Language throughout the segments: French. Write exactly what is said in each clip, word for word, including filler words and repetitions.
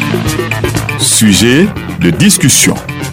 Sujet de discussion.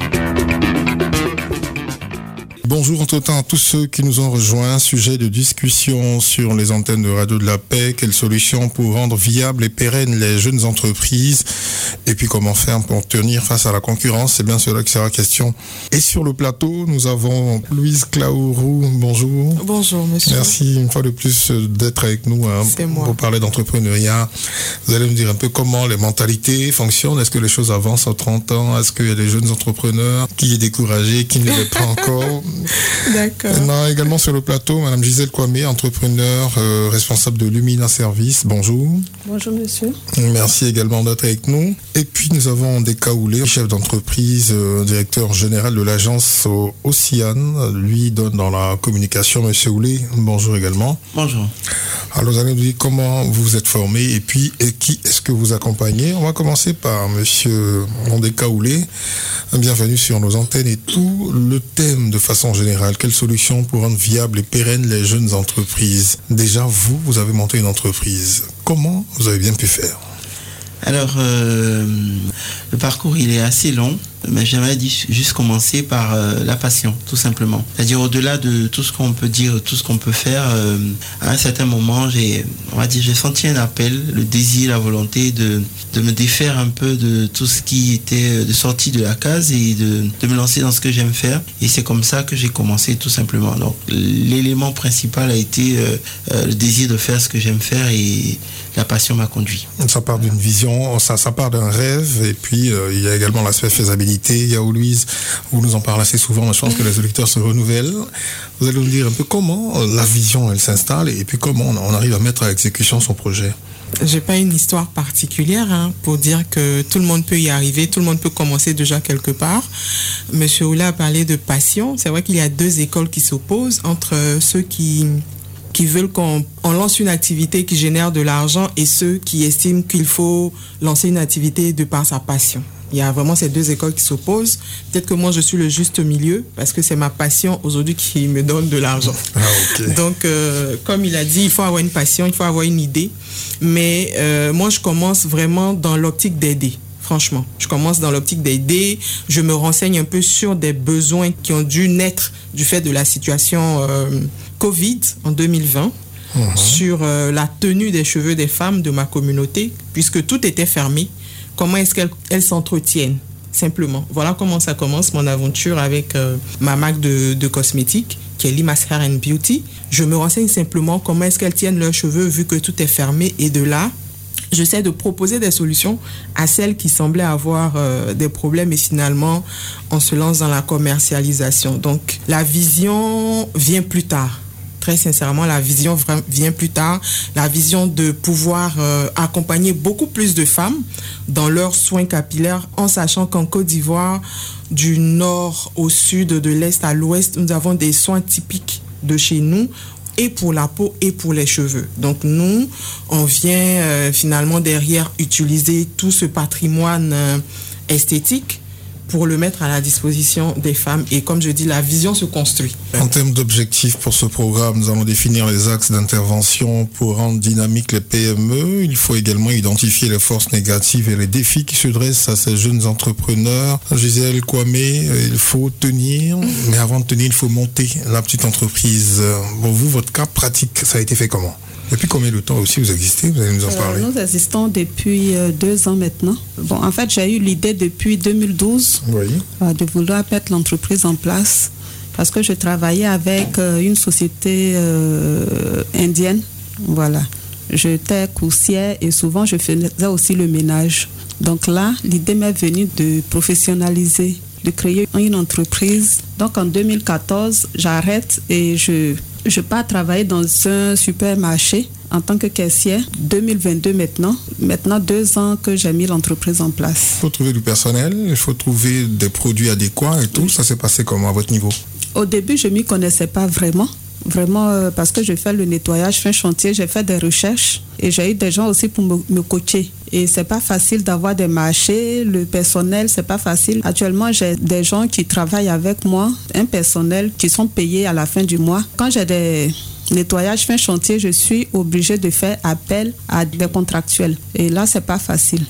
Bonjour entre-temps à tous ceux qui nous ont rejoints. Sujet de discussion sur les antennes de Radio de la Paix. Quelles solutions pour rendre viables et pérennes les jeunes entreprises? Et puis comment faire pour tenir face à la concurrence? C'est bien cela qui sera question. Et sur le plateau, nous avons Louise Claourou. Bonjour. Bonjour monsieur. Merci une fois de plus d'être avec nous hein, C'est moi. pour parler d'entrepreneuriat. Vous allez me dire un peu comment les mentalités fonctionnent. Est-ce que les choses avancent en trente ans? Est-ce qu'il y a des jeunes entrepreneurs qui est découragé, qui ne l'est pas encore? D'accord. On a également sur le plateau Madame Gisèle Kwame, entrepreneur, euh, responsable de Lumina Service. Bonjour. Bonjour monsieur. Merci également d'être avec nous. Et puis nous avons Ndeka Oulé, chef d'entreprise, euh, directeur général de l'agence Océane. Lui donne dans la communication. Monsieur Oulé, bonjour également. Bonjour. Alors vous allez nous dire comment vous vous êtes formé et puis et qui est-ce que vous accompagnez. On va commencer par Monsieur Ndeka Oulé. Bienvenue sur nos antennes et tout le thème de façon générale. Quelles solutions pour rendre viables et pérennes les jeunes entreprises? Déjà, vous, vous avez monté une entreprise. Comment vous avez bien pu faire? Alors, euh, le parcours, il est assez long, mais j'aimerais juste commencer par euh, la passion, tout simplement. C'est-à-dire, au-delà de tout ce qu'on peut dire, tout ce qu'on peut faire, euh, à un certain moment, j'ai, on va dire, j'ai senti un appel, le désir, la volonté de, de me défaire un peu de tout ce qui était de sortie de la case et de, de me lancer dans ce que j'aime faire. Et c'est comme ça que j'ai commencé, tout simplement. Donc, l'élément principal a été euh, euh, le désir de faire ce que j'aime faire et la passion m'a conduit. Ça part d'une vision, ça, ça part d'un rêve, et puis euh, il y a également l'aspect faisabilité. Il y a Louise, vous nous en parlez assez souvent, mais je pense que les auditeurs se renouvellent. Vous allez nous dire un peu comment la vision, elle s'installe, et puis comment on arrive à mettre à exécution son projet. J'ai pas une histoire particulière hein, pour dire que tout le monde peut y arriver, tout le monde peut commencer déjà quelque part. Monsieur Oula a parlé de passion. C'est vrai qu'il y a deux écoles qui s'opposent entre ceux qui... qui veulent qu'on on lance une activité qui génère de l'argent et ceux qui estiment qu'il faut lancer une activité de par sa passion. Il y a vraiment ces deux écoles qui s'opposent. Peut-être que moi, je suis le juste milieu parce que c'est ma passion aujourd'hui qui me donne de l'argent. Ah, okay. Donc, euh, comme il a dit, il faut avoir une passion, il faut avoir une idée. Mais euh, moi, je commence vraiment dans l'optique d'aider. Franchement, je commence dans l'optique d'aider. Je me renseigne un peu sur des besoins qui ont dû naître du fait de la situation euh, Covid en deux mille vingt, mmh. sur euh, la tenue des cheveux des femmes de ma communauté, puisque tout était fermé. Comment est-ce qu'elles elles s'entretiennent, simplement. Voilà comment ça commence, mon aventure avec euh, ma marque de, de cosmétiques, qui est Lima's Hair and Beauty. Je me renseigne simplement comment est-ce qu'elles tiennent leurs cheveux, vu que tout est fermé, et de là, j'essaie de proposer des solutions à celles qui semblaient avoir euh, des problèmes et finalement, on se lance dans la commercialisation. Donc, la vision vient plus tard. Très sincèrement, la vision vient plus tard. La vision de pouvoir euh, accompagner beaucoup plus de femmes dans leurs soins capillaires en sachant qu'en Côte d'Ivoire, du nord au sud, de l'est à l'ouest, nous avons des soins typiques de chez nous, et pour la peau et pour les cheveux. Donc nous, on vient euh, finalement derrière utiliser tout ce patrimoine euh, esthétique pour le mettre à la disposition des femmes. Et comme je dis, la vision se construit. En termes d'objectifs pour ce programme, nous allons définir les axes d'intervention pour rendre dynamiques les P M E. Il faut également identifier les forces négatives et les défis qui se dressent à ces jeunes entrepreneurs. Gisèle Kwame, il faut tenir, mais avant de tenir, il faut monter la petite entreprise. Bon, vous, votre cas pratique, ça a été fait comment ? Depuis combien de temps aussi vous existez? Vous allez nous en parler. euh, Nous existons depuis euh, deux ans maintenant. Bon, en fait, j'ai eu l'idée depuis deux mille douze oui. euh, de vouloir mettre l'entreprise en place parce que je travaillais avec euh, une société euh, indienne. Voilà. J'étais coursière et souvent je faisais aussi le ménage. Donc là, l'idée m'est venue de professionnaliser, de créer une entreprise. Donc en deux mille quatorze, j'arrête et je... Je pars travailler dans un supermarché en tant que caissière. deux mille vingt-deux maintenant. Maintenant, deux ans que j'ai mis l'entreprise en place. Il faut trouver du personnel, il faut trouver des produits adéquats et tout. Oui. Ça s'est passé comment à votre niveau? Au début, je ne m'y connaissais pas vraiment. Vraiment, euh, parce que je fais le nettoyage, je fais un chantier, j'ai fait des recherches et j'ai eu des gens aussi pour me, me coacher. Et c'est pas facile d'avoir des marchés, le personnel, c'est pas facile. Actuellement, j'ai des gens qui travaillent avec moi, un personnel qui sont payés à la fin du mois. Quand j'ai des nettoyages, je fais un chantier, je suis obligée de faire appel à des contractuels. Et là, c'est pas facile.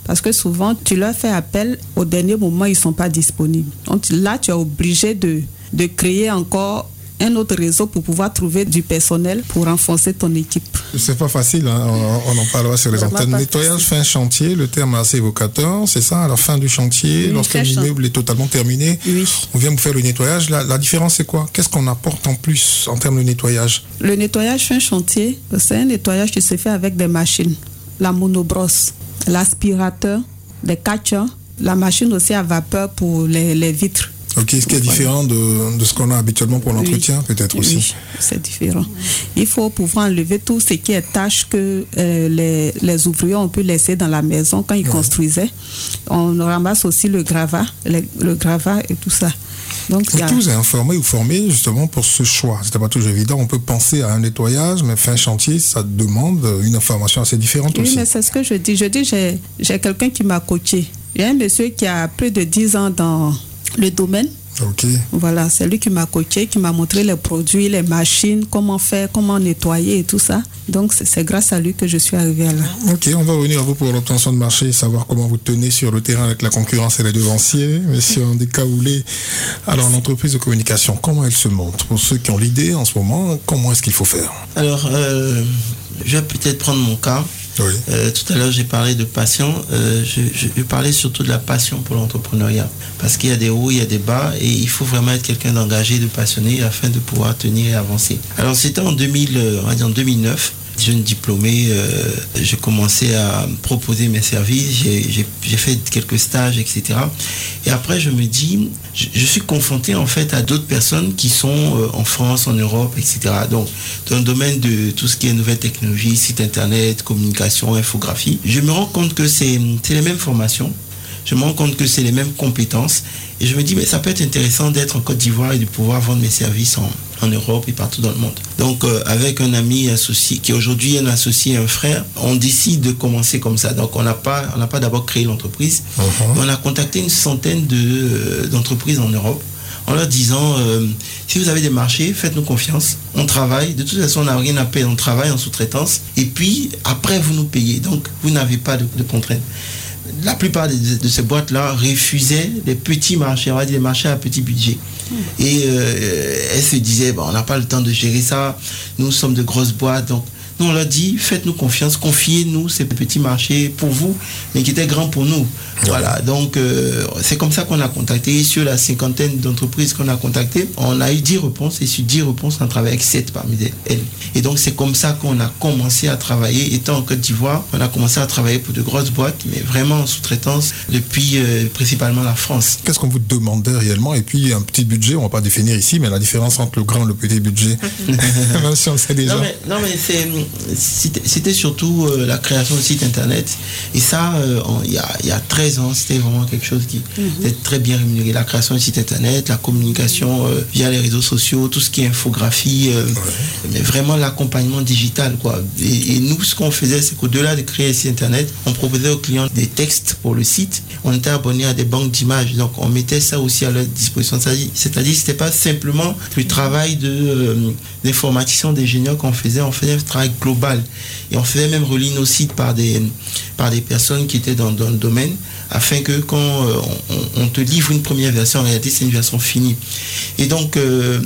Parce que souvent, tu leur fais appel, au dernier moment, ils ne sont pas disponibles. Donc là, tu es obligé de, de créer encore un autre réseau pour pouvoir trouver du personnel pour renforcer ton équipe. C'est pas facile, hein? on, on en parlera sur les antennes. Nettoyage fin chantier, le terme est assez évocateur, c'est ça, à la fin du chantier, oui, lorsque l'immeuble est totalement terminé, oui. on vient vous faire le nettoyage. La, la différence c'est quoi? Qu'est-ce qu'on apporte en plus en termes de nettoyage? Le nettoyage fin chantier, c'est un nettoyage qui se fait avec des machines. La monobrosse, l'aspirateur, des catchers, la machine aussi à vapeur pour les, les vitres. Ok, ce qui est différent de, de ce qu'on a habituellement pour l'entretien, oui, peut-être aussi. Oui, c'est différent. Il faut pouvoir enlever tout ce qui est tâches que euh, les, les ouvriers ont pu laisser dans la maison quand ils ouais. construisaient. On ramasse aussi le gravat, le, le gravat et tout ça. Donc, mais a... qui vous a informé ou formé justement pour ce choix? C'était pas toujours évident. On peut penser à un nettoyage, mais fin chantier, ça demande une information assez différente oui, aussi. Oui, mais c'est ce que je dis. Je dis, j'ai, j'ai quelqu'un qui m'a coaché. Il y a un monsieur qui a plus de dix ans dans le domaine. Ok. Voilà, c'est lui qui m'a coaché, qui m'a montré les produits, les machines, comment faire, comment nettoyer et tout ça. Donc, c'est, c'est grâce à lui que je suis arrivée là. Ok, on va revenir à vous pour l'obtention de marché, savoir comment vous tenez sur le terrain avec la concurrence et les devanciers. Monsieur Andekaoulé, alors l'entreprise de communication, comment elle se montre? Pour ceux qui ont l'idée en ce moment, comment est-ce qu'il faut faire? Alors, euh, je vais peut-être prendre mon cas. Oui. Euh, tout à l'heure, j'ai parlé de passion. Euh, je, je, je parlais surtout de la passion pour l'entrepreneuriat. Parce qu'il y a des hauts, il y a des bas, et il faut vraiment être quelqu'un d'engagé, de passionné, afin de pouvoir tenir et avancer. Alors, c'était en deux mille, on va dire en deux mille neuf. Jeune diplômé, euh, j'ai commencé à proposer mes services, j'ai, j'ai, j'ai fait quelques stages, et cetera. Et après, je me dis, je, je suis confronté en fait à d'autres personnes qui sont euh, en France, en Europe, et cetera. Donc, dans le domaine de tout ce qui est nouvelles technologies, site internet, communication, infographie, je me rends compte que c'est, c'est les mêmes formations. Je me rends compte que c'est les mêmes compétences. Et je me dis, mais ça peut être intéressant d'être en Côte d'Ivoire et de pouvoir vendre mes services en, en Europe et partout dans le monde. Donc, euh, avec un ami associé, qui aujourd'hui est un associé et un frère, on décide de commencer comme ça. Donc, on n'a pas, on n'a pas d'abord créé l'entreprise. Uh-huh. Mais on a contacté une centaine de, euh, d'entreprises en Europe en leur disant, euh, si vous avez des marchés, faites-nous confiance. On travaille. De toute façon, on n'a rien à payer. On travaille en sous-traitance. Et puis, après, vous nous payez. Donc, vous n'avez pas de, de contraintes. La plupart de, de ces boîtes-là refusaient les petits marchés, on va dire les marchés à petit budget. Mmh. Et euh, elles se disaient, bon, on n'a pas le temps de gérer ça, nous sommes de grosses boîtes. Donc, nous, on leur dit, faites-nous confiance, confiez-nous ces petits marchés pour vous, mais qui étaient grands pour nous. Mmh. Voilà, donc euh, c'est comme ça qu'on a contacté. Sur la cinquantaine d'entreprises qu'on a contactées, on a eu dix réponses, et sur dix réponses, on a travaillé avec sept parmi elles. Et donc, c'est comme ça qu'on a commencé à travailler. Étant en Côte d'Ivoire, on a commencé à travailler pour de grosses boîtes, mais vraiment en sous-traitance depuis euh, principalement la France. Qu'est-ce qu'on vous demandait réellement? Et puis, un petit budget, on ne va pas définir ici, mais la différence entre le grand et le petit budget, même si on le sait déjà. Non, mais, non, mais c'est, c'était, c'était surtout euh, la création de site internet. Et ça, euh, il y a, y a treize ans, c'était vraiment quelque chose qui mm-hmm. était très bien rémunéré. La création de site internet, la communication euh, via les réseaux sociaux, tout ce qui est infographie, euh, ouais. mais vraiment l'accompagnement digital, quoi. Et, et nous, ce qu'on faisait, c'est qu'au-delà de créer un site internet, on proposait aux clients des textes pour le site. On était abonné à des banques d'images, donc on mettait ça aussi à leur disposition. C'est-à-dire, c'était pas simplement le travail de euh, d'informaticien, d'ingénieur qu'on faisait, on faisait un travail global. Et on faisait même relier nos sites par des, par des personnes qui étaient dans, dans le domaine, afin que quand euh, on, on te livre une première version, en réalité, c'est une version finie. Et donc, euh,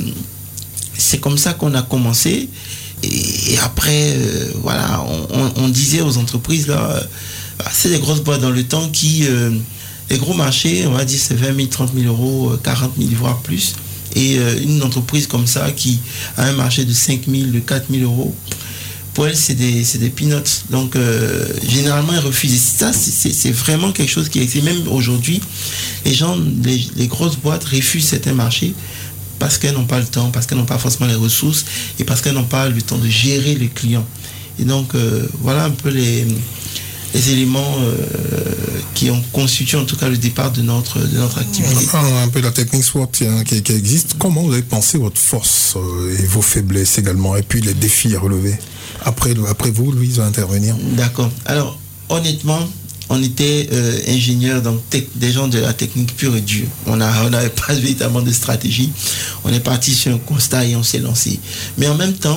c'est comme ça qu'on a commencé. Et, et après, euh, voilà, on, on, on disait aux entreprises, là, euh, c'est des grosses boîtes dans le temps qui, euh, les gros marchés, on va dire, c'est vingt mille, trente mille euros, quarante mille, voire plus. Et euh, une entreprise comme ça qui a un marché de cinq mille, de quatre mille euros, pour elle, c'est des, c'est des peanuts. Donc, euh, généralement, ils refusent. Et ça, c'est, c'est, c'est vraiment quelque chose qui existe. Même aujourd'hui, les gens, les, les grosses boîtes refusent certains marchés parce qu'elles n'ont pas le temps, parce qu'elles n'ont pas forcément les ressources et parce qu'elles n'ont pas le temps de gérer les clients. Et donc, euh, voilà un peu les, les éléments euh, qui ont constitué en tout cas le départ de notre, de notre activité. Un peu la technique SWOT hein, qui, qui existe. Comment vous avez pensé votre force euh, et vos faiblesses également, et puis les défis à relever? Après, après vous, Louise va intervenir. D'accord. Alors, honnêtement, on était euh, ingénieurs, donc tec- des gens de la technique pure et dure. On a, on n'avait pas véritablement de stratégie. On est parti sur un constat et on s'est lancé. Mais en même temps,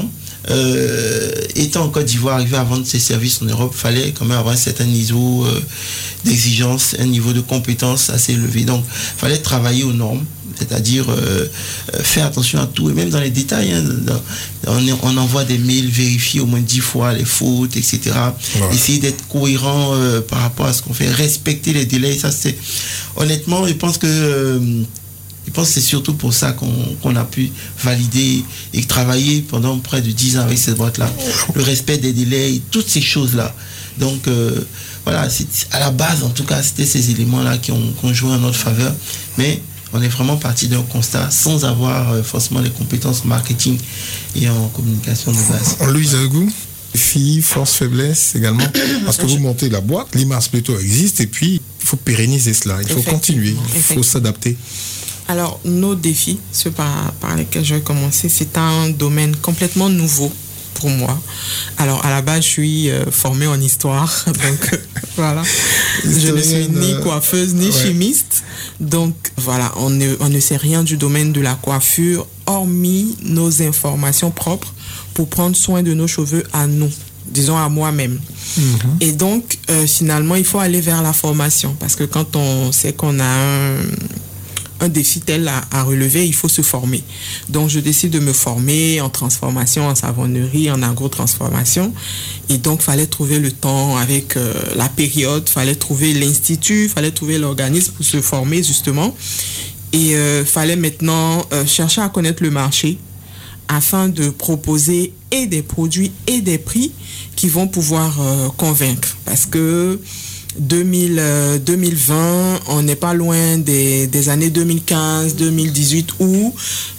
euh, étant en Côte d'Ivoire, arriver à vendre ses services en Europe, il fallait quand même avoir un certain niveau euh, d'exigence, un niveau de compétence assez élevé. Donc, il fallait travailler aux normes, c'est-à-dire euh, faire attention à tout, et même dans les détails. Hein, dans, on, on envoie des mails, vérifier au moins dix fois les fautes, et cetera. Ouais. Essayer d'être cohérent euh, par rapport à ce qu'on fait, respecter les délais. Ça, c'est honnêtement, je pense que euh, je pense que c'est surtout pour ça qu'on, qu'on a pu valider et travailler pendant près de dix ans avec cette boîte-là. Le respect des délais, toutes ces choses-là. Donc, euh, voilà, c'est, à la base, en tout cas, c'était ces éléments-là qui ont, qui ont joué en notre faveur. Mais on est vraiment parti d'un constat sans avoir euh, forcément les compétences en marketing et en communication de base. Louise Agou, filles, force, faiblesse également. Parce que vous montez la boîte, l'image plutôt existe et puis il faut pérenniser cela, il faut continuer, il faut s'adapter. Alors, nos défis, ceux par, par lesquels je vais commencer, c'est un domaine complètement nouveau pour moi. Alors, à la base, je suis euh, formée en histoire, donc euh, voilà. Je ne suis ni coiffeuse ni ouais. chimiste, donc voilà, on ne, on ne sait rien du domaine de la coiffure, hormis nos informations propres pour prendre soin de nos cheveux à nous, disons à moi-même. Mm-hmm. Et donc, euh, finalement, il faut aller vers la formation, parce que quand on sait qu'on a un... un défi tel à, à relever, il faut se former. Donc, je décide de me former en transformation, en savonnerie, en agro-transformation. Et donc, il fallait trouver le temps avec euh, la période, il fallait trouver l'institut, il fallait trouver l'organisme pour se former, justement. Et il euh, fallait maintenant euh, chercher à connaître le marché afin de proposer et des produits et des prix qui vont pouvoir euh, convaincre. Parce que deux mille, euh, deux mille vingt, on n'est pas loin des, des années deux mille quinze, deux mille dix-huit où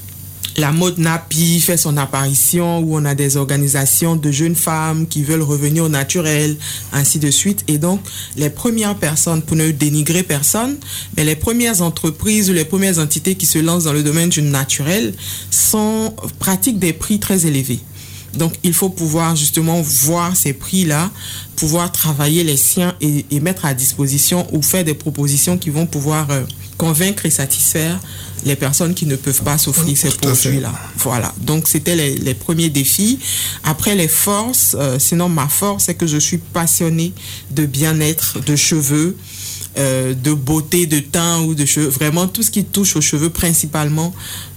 la mode nappy fait son apparition, où on a des organisations de jeunes femmes qui veulent revenir au naturel, ainsi de suite. Et donc, les premières personnes, pour ne dénigrer personne, mais les premières entreprises ou les premières entités qui se lancent dans le domaine du naturel sont, pratiquent des prix très élevés. Donc, il faut pouvoir justement voir ces prix-là, pouvoir travailler les siens et, et mettre à disposition ou faire des propositions qui vont pouvoir euh, convaincre et satisfaire les personnes qui ne peuvent pas s'offrir ces produits-là. Voilà. Donc, c'était les, les premiers défis. Après, les forces, euh, sinon ma force, c'est que je suis passionnée de bien-être, de cheveux, Euh, de beauté, de teint ou de cheveux. Vraiment, tout ce qui touche aux cheveux principalement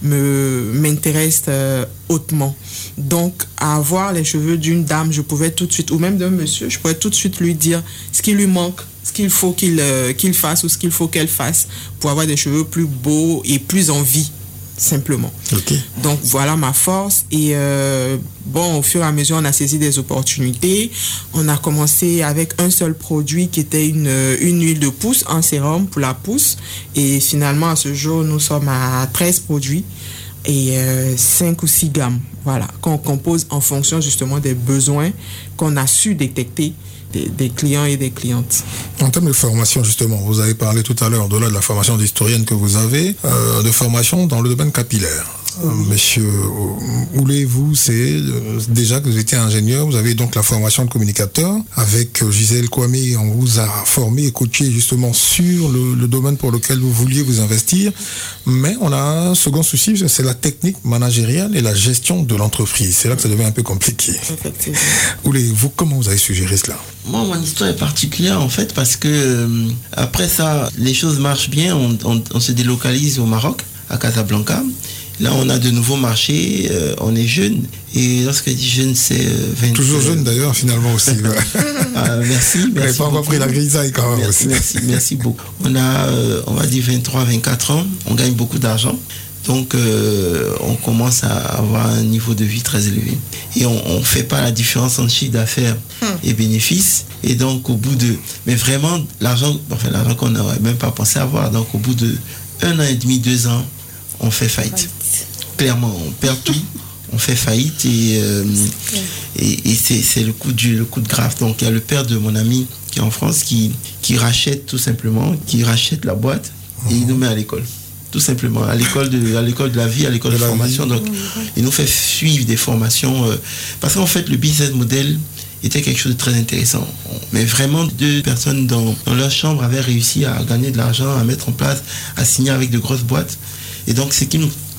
me, m'intéresse euh, hautement. Donc, à avoir les cheveux d'une dame, je pouvais tout de suite, ou même d'un monsieur, je pouvais tout de suite lui dire ce qui lui manque, ce qu'il faut qu'il, euh, qu'il fasse ou ce qu'il faut qu'elle fasse pour avoir des cheveux plus beaux et plus en vie. Simplement. Okay. Donc voilà ma force. Et euh, bon, au fur et à mesure, on a saisi des opportunités. On a commencé avec un seul produit qui était une, une huile de pousse, un sérum pour la pousse. Et finalement, à ce jour, nous sommes à treize produits et euh, cinq ou six gammes. Voilà, qu'on compose en fonction justement des besoins qu'on a su détecter Des, des clients et des clientes. En termes de formation, justement, vous avez parlé tout à l'heure, au-delà de la formation d'historienne que vous avez, euh, de formation dans le domaine capillaire. Euh, monsieur Oulé, vous, c'est euh, déjà que vous étiez ingénieur, vous avez donc la formation de communicateur. Avec euh, Gisèle Kwame, on vous a formé et coaché justement sur le, le domaine pour lequel vous vouliez vous investir. Mais on a un second souci, c'est la technique managériale et la gestion de l'entreprise. C'est là que ça devient un peu compliqué. Effectivement. Oulé, vous, comment vous avez suggéré cela? Moi, mon histoire est particulière en fait parce que euh, après ça, les choses marchent bien. On, on, on se délocalise au Maroc, à Casablanca. Là, on a de nouveaux marchés, euh, on est jeune. Et lorsque je dis jeune, c'est euh, vingt... Toujours jeune d'ailleurs, finalement aussi. ah, merci. Vous n'avez pas encore pris la grisaille quand même merci, aussi. Merci, merci beaucoup. On a, euh, on va dire vingt-trois, vingt-quatre ans. On gagne beaucoup d'argent. Donc, euh, on commence à avoir un niveau de vie très élevé. Et on ne fait pas la différence entre chiffre d'affaires hum. et bénéfices. Et donc, au bout de... Mais vraiment, l'argent, enfin, l'argent qu'on n'aurait même pas pensé avoir. Donc, au bout de un an et demi, deux ans, on fait faillite. faillite. Clairement, on perd tout. On fait faillite et, euh, et, et c'est, c'est le coup du, le coup de grave. Donc, il y a le père de mon ami qui est en France qui, qui rachète tout simplement, qui rachète la boîte et il nous met à l'école. Tout simplement, à l'école de, à l'école de la vie, à l'école de, de formation. Vie. Donc, il nous fait suivre des formations. Euh, parce qu'en fait, le business model était quelque chose de très intéressant. Mais vraiment, deux personnes dans, dans leur chambre avaient réussi à gagner de l'argent, à mettre en place, à signer avec de grosses boîtes. Et donc, ce qui nous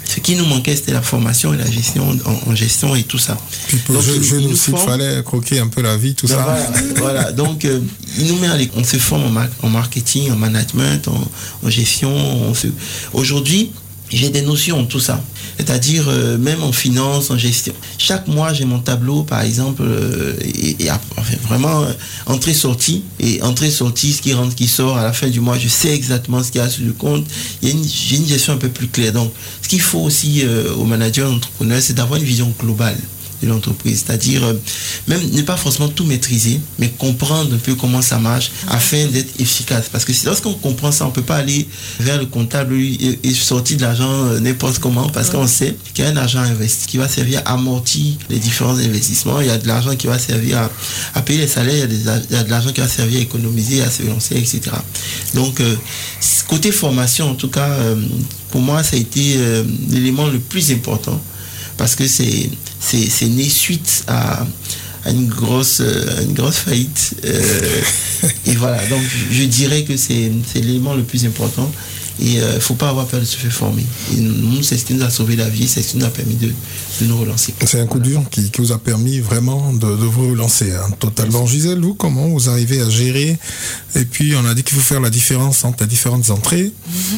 Ce qui nous manquait, c'était la formation et la gestion en, en gestion et tout ça. Puis pour donc, le jeune aussi, il forme, fallait croquer un peu la vie, tout ben ça. Voilà, voilà. Donc, euh, il nous met à l'école. On se forme en, mar- en marketing, en management, en, en gestion. On se... Aujourd'hui, j'ai des notions en tout ça. C'est-à-dire, euh, même en finance, en gestion. Chaque mois, j'ai mon tableau, par exemple, euh, et, et enfin, vraiment, euh, entrée-sortie. Et entrée-sortie, ce qui rentre, qui sort à la fin du mois, je sais exactement ce qu'il y a sur le compte. Il y a une, j'ai une gestion un peu plus claire. Donc, ce qu'il faut aussi euh, aux managers, aux entrepreneurs, c'est d'avoir une vision globale de l'entreprise, c'est-à-dire euh, même ne pas forcément tout maîtriser, mais comprendre un peu comment ça marche afin d'être efficace. Parce que lorsqu'on comprend ça, on ne peut pas aller vers le comptable et, et sortir de l'argent euh, n'importe comment, parce qu'on sait qu'il y a un argent investi qui va servir à amortir les différents investissements, il y a de l'argent qui va servir à, à payer les salaires, il y, a des, il y a de l'argent qui va servir à économiser, à se lancer, et cetera. Donc, euh, côté formation, en tout cas, euh, pour moi, ça a été euh, l'élément le plus important, parce que c'est C'est, c'est né suite à, à une grosse, euh, une grosse faillite. Euh, et voilà, donc je dirais que c'est, c'est l'élément le plus important. Et il euh, ne faut pas avoir peur de se faire former. Et nous, c'est ce qui nous a sauvé la vie, c'est ce qui nous a permis de, de nous relancer. C'est un coup dur qui, qui vous a permis vraiment de, de vous relancer, hein, totalement. Gisèle, vous, comment vous arrivez à gérer? Et puis, on a dit qu'il faut faire la différence entre les différentes entrées,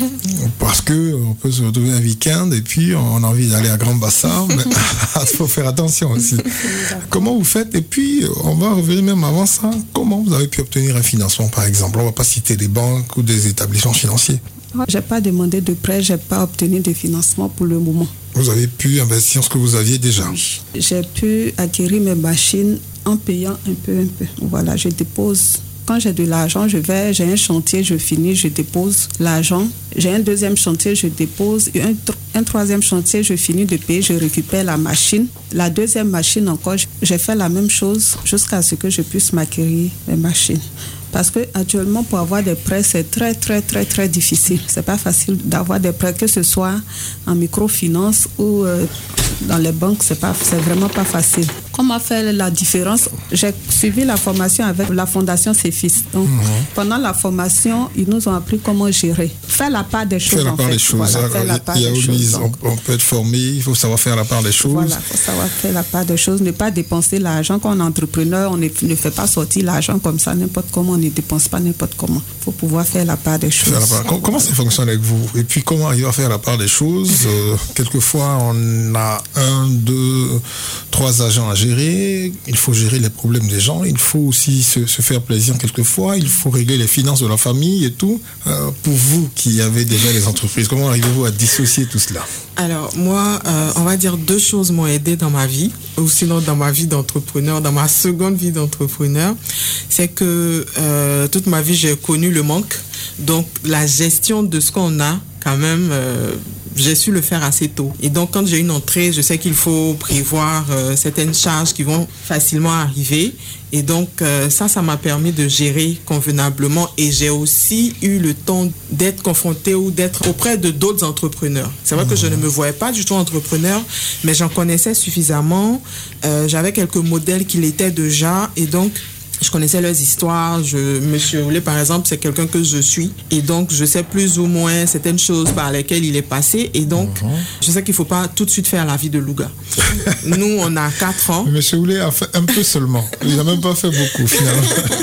parce que on peut se retrouver un week-end et puis on a envie d'aller à Grand Bassam, mais il faut faire attention aussi. Comment vous faites? Et puis, on va revenir même avant ça. Comment vous avez pu obtenir un financement, par exemple? On ne va pas citer des banques ou des établissements financiers. Je n'ai pas demandé de prêt, je n'ai pas obtenu de financement pour le moment. Vous avez pu investir ce que vous aviez déjà? J'ai pu acquérir mes machines en payant un peu, un peu. Voilà, je dépose. Quand j'ai de l'argent, je vais, j'ai un chantier, je finis, je dépose l'argent. J'ai un deuxième chantier, je dépose. Un, un troisième chantier, je finis de payer, je récupère la machine. La deuxième machine encore, j'ai fait la même chose jusqu'à ce que je puisse m'acquérir mes machines. Parce que actuellement, pour avoir des prêts, c'est très, très, très, très difficile. C'est pas facile d'avoir des prêts, que ce soit en microfinance ou euh, dans les banques, c'est pas, c'est vraiment pas facile. Comment faire la différence? J'ai suivi la formation avec la Fondation Cefis. Donc, mmh. pendant la formation, ils nous ont appris comment gérer. Faire la part des choses. Faire la part en fait. des choses. Voilà, faire la part il y a des Louise, choses, on, on peut être formé, il faut savoir faire la part des choses. Voilà, il faut savoir faire la part des choses. Ne pas dépenser l'argent. Quand on est entrepreneur, on ne, ne fait pas sortir l'argent comme ça, n'importe comment. On ne dépense pas n'importe comment. Il faut pouvoir faire la part des choses. Part. Comment ça fonctionne avec vous? Et puis, comment arriver à faire la part des choses? euh, Quelquefois, on a un, deux, trois agents à gérer. Il faut gérer les problèmes des gens. Il faut aussi se, se faire plaisir quelquefois. Il faut régler les finances de la famille et tout. Euh, pour vous qui avez déjà les entreprises, comment arrivez-vous à dissocier tout cela? Alors, moi, euh, on va dire deux choses m'ont aidé dans ma vie, ou sinon dans ma vie d'entrepreneur, dans ma seconde vie d'entrepreneur. C'est que euh, toute ma vie, j'ai connu le manque. Donc, la gestion de ce qu'on a, quand même, euh, j'ai su le faire assez tôt. Et donc, quand j'ai une entrée, je sais qu'il faut prévoir euh, certaines charges qui vont facilement arriver. Et donc, euh, ça, ça m'a permis de gérer convenablement. Et j'ai aussi eu le temps d'être confrontée ou d'être auprès de d'autres entrepreneurs. C'est vrai que je ne me voyais pas du tout entrepreneur, mais j'en connaissais suffisamment. Euh, j'avais quelques modèles qui l'étaient déjà. Et donc, je connaissais leurs histoires. Je, Monsieur Oulé, par exemple, c'est quelqu'un que je suis. Et donc, je sais plus ou moins certaines choses par lesquelles il est passé. Et donc, uh-huh. je sais qu'il ne faut pas tout de suite faire la vie de Louga. Nous, on a quatre ans. Monsieur Oulé a fait un peu seulement. Il n'a même pas fait beaucoup, finalement.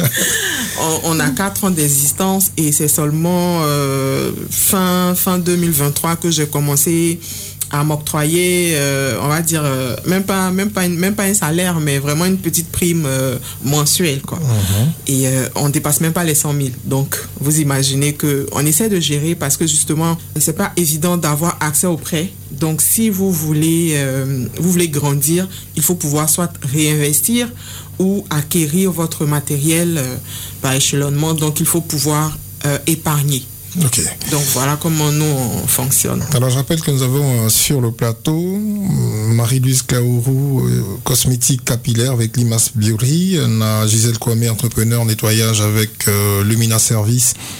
on, on a quatre ans d'existence et c'est seulement euh, fin, fin deux mille vingt-trois que j'ai commencé à m'octroyer, euh, on va dire, euh, même pas, même pas, une, même pas un salaire, mais vraiment une petite prime euh, mensuelle, quoi. Uh-huh. Et euh, on dépasse même pas les cent mille. Donc, vous imaginez que on essaie de gérer parce que justement, c'est pas évident d'avoir accès aux prêts. Donc, si vous voulez, euh, vous voulez grandir, il faut pouvoir soit réinvestir ou acquérir votre matériel euh, par échelonnement. Donc, il faut pouvoir euh, épargner. Okay. Donc voilà comment nous on fonctionne. Alors je rappelle que nous avons euh, sur le plateau euh, Marie-Louise Kaourou, euh, cosmétique capillaire avec Limas Beauty. On a Gisèle Kwame, entrepreneur nettoyage avec euh, Lumina Service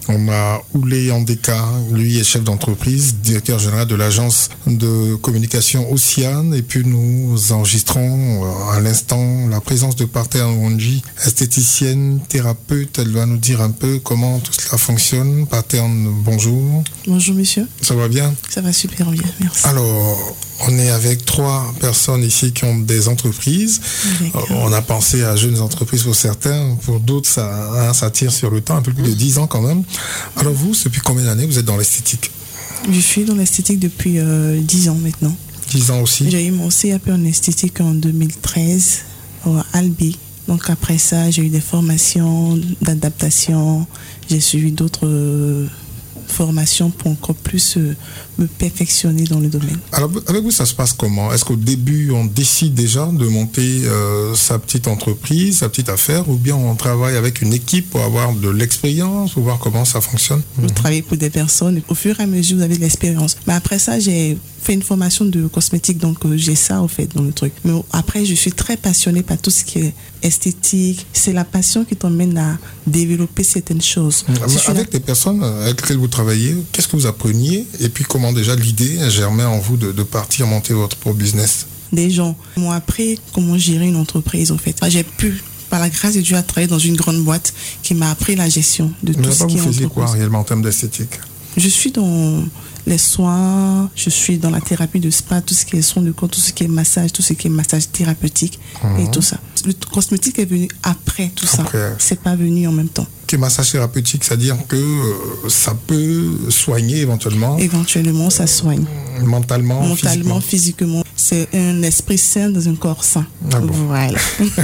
On a Oulé Andeka, lui est chef d'entreprise, directeur général de l'agence de communication Océane. Et puis nous enregistrons à l'instant la présence de Parthène Nwonji, esthéticienne, thérapeute. Elle va nous dire un peu comment tout cela fonctionne. Parthène, bonjour. Bonjour monsieur. Ça va bien? Ça va super bien, merci. Alors, on est avec trois personnes ici qui ont des entreprises. D'accord. On a pensé à jeunes entreprises pour certains, pour d'autres ça, hein, ça tire sur le temps, un peu plus de dix ans quand même. Alors vous, depuis combien d'années vous êtes dans l'esthétique? Je suis dans l'esthétique depuis euh, dix ans maintenant. dix ans aussi? J'ai eu mon C A P en esthétique en deux mille treize au Albi. Donc après ça, j'ai eu des formations d'adaptation, j'ai suivi d'autres euh, formations pour encore plus euh, me perfectionner dans le domaine. Alors avec vous, ça se passe comment? Est-ce qu'au début, on décide déjà de monter euh, sa petite entreprise, sa petite affaire, ou bien on travaille avec une équipe pour avoir de l'expérience, pour voir comment ça fonctionne? Vous travaillez pour des personnes, au fur et à mesure, vous avez de l'expérience. Mais après ça, j'ai fait une formation de cosmétique, donc euh, j'ai ça, au fait, dans le truc. Mais après, je suis très passionnée par tout ce qui est esthétique. C'est la passion qui t'emmène à développer certaines choses. Si avec des personnes avec lesquelles vous travaillez, qu'est-ce que vous appreniez? Et puis comment déjà l'idée germait en vous de, de partir monter votre propre business? Des gens m'ont appris comment gérer une entreprise, en fait. J'ai pu, par la grâce de Dieu, travailler dans une grande boîte qui m'a appris la gestion de tout ce qui est entreprise. Vous faisiez quoi réellement en termes d'esthétique? Je suis dans les soins, je suis dans la thérapie de spa, tout ce qui est soins de corps, tout ce qui est massage, tout ce qui est massage thérapeutique mmh. et tout ça. Le cosmétique est venu après tout après. ça. C'est pas venu en même temps. Que massage thérapeutique, c'est-à-dire que euh, ça peut soigner éventuellement. Éventuellement, ça soigne. Mentalement, Mentalement, physiquement. physiquement. C'est un esprit sain dans un corps sain. Ah bon. Voilà.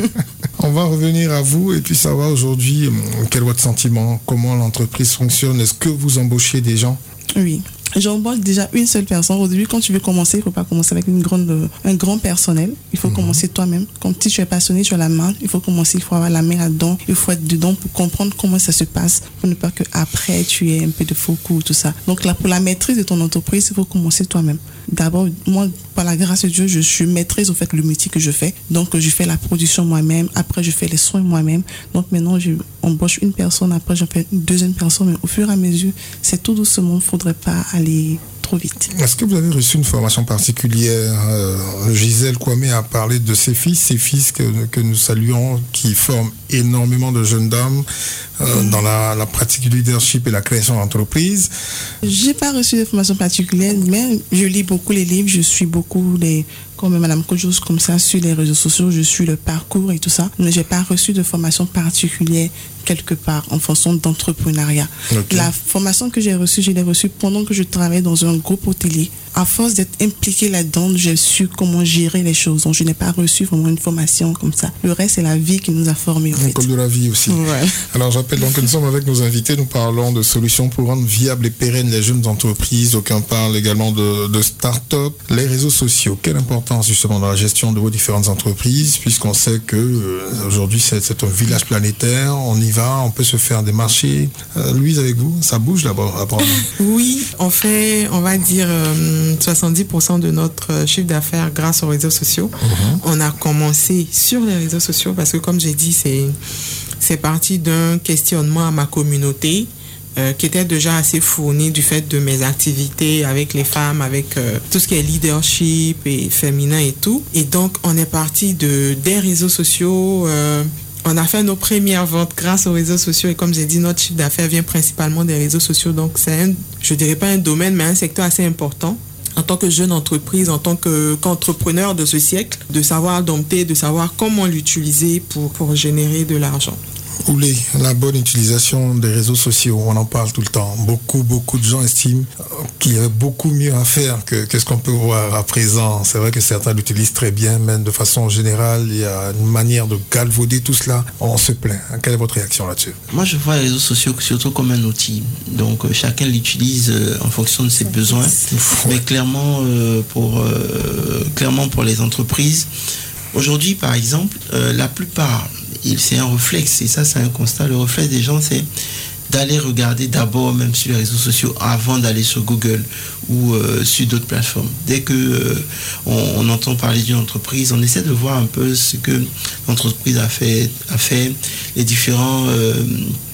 On va revenir à vous et puis savoir aujourd'hui quel est votre sentiment, comment l'entreprise fonctionne. Est-ce que vous embauchez des gens? Oui. J'embauche déjà une seule personne. Au début, quand tu veux commencer, il ne faut pas commencer avec une grande, un grand personnel. Il faut mmh. commencer toi-même. Comme si tu es passionné, tu as la main. Il faut commencer, il faut avoir la main là-dedans. Il faut être dedans pour comprendre comment ça se passe. Pour ne pas qu'après, tu aies un peu de faux coups, tout ça. Donc là, pour la maîtrise de ton entreprise, il faut commencer toi-même. D'abord, moi, par la grâce de Dieu, je suis maîtrise au fait le métier que je fais. Donc, je fais la production moi-même. Après, je fais les soins moi-même. Donc, maintenant, je embauche une personne. Après, j'en fais une deuxième personne. Mais au fur et à mesure, c'est tout doucement. Il ne faudrait pas aller trop vite. Est-ce que vous avez reçu une formation particulière? euh, Gisèle Kwame a parlé de ses fils, ses fils que, que nous saluons, qui forment énormément de jeunes dames euh, mmh. dans la, la pratique du leadership et la création d'entreprise. J'ai pas reçu de formation particulière, mais je lis beaucoup les livres, je suis beaucoup les, comme Madame Kojos, comme ça, sur les réseaux sociaux, je suis le parcours et tout ça, mais j'ai pas reçu de formation particulière quelque part en fonction d'entrepreneuriat. Okay. La formation que j'ai reçue, je l'ai reçue pendant que je travaillais dans un groupe hôtelier. À force d'être impliquée là-dedans, j'ai su comment gérer les choses. Donc, je n'ai pas reçu vraiment une formation comme ça. Le reste, c'est la vie qui nous a formés. L'école de la vie aussi. Ouais. Alors, j'appelle donc que nous sommes avec nos invités. Nous parlons de solutions pour rendre viables et pérennes les jeunes entreprises. Aucun parle également de, de start-up. Les réseaux sociaux. Quelle importance justement dans la gestion de vos différentes entreprises, puisqu'on sait que euh, aujourd'hui, c'est, c'est un village planétaire. On y va, on peut se faire des marchés. Euh, Louise, avec vous, ça bouge d'abord. Oui, on fait, on va dire... Euh, soixante-dix pour cent de notre chiffre d'affaires grâce aux réseaux sociaux. Mmh. On a commencé sur les réseaux sociaux parce que, comme j'ai dit, c'est, c'est parti d'un questionnement à ma communauté euh, qui était déjà assez fournie du fait de mes activités avec les femmes, avec euh, tout ce qui est leadership et féminin et tout. Et donc, on est parti de, des réseaux sociaux. Euh, On a fait nos premières ventes grâce aux réseaux sociaux et comme j'ai dit, notre chiffre d'affaires vient principalement des réseaux sociaux. Donc, c'est un, je dirais pas un domaine, mais un secteur assez important. En tant que jeune entreprise, en tant que, qu'entrepreneur de ce siècle, de savoir dompter, de savoir comment l'utiliser pour, pour générer de l'argent. Oulé, la bonne utilisation des réseaux sociaux, on en parle tout le temps. Beaucoup, beaucoup de gens estiment qu'il y a beaucoup mieux à faire que, que ce qu'on peut voir à présent. C'est vrai que certains l'utilisent très bien, mais de façon générale, il y a une manière de galvauder tout cela. On se plaint. Quelle est votre réaction là-dessus? Moi, je vois les réseaux sociaux surtout comme un outil. Donc, euh, chacun l'utilise euh, en fonction de ses besoins. Mais clairement, euh, pour, euh, clairement, pour les entreprises, aujourd'hui, par exemple, euh, la plupart... c'est un réflexe, et ça c'est un constat, le réflexe des gens c'est d'aller regarder d'abord même sur les réseaux sociaux avant d'aller sur Google ou euh, sur d'autres plateformes. Dès que euh, on, on entend parler d'une entreprise, on essaie de voir un peu ce que l'entreprise a fait, a fait les différents euh,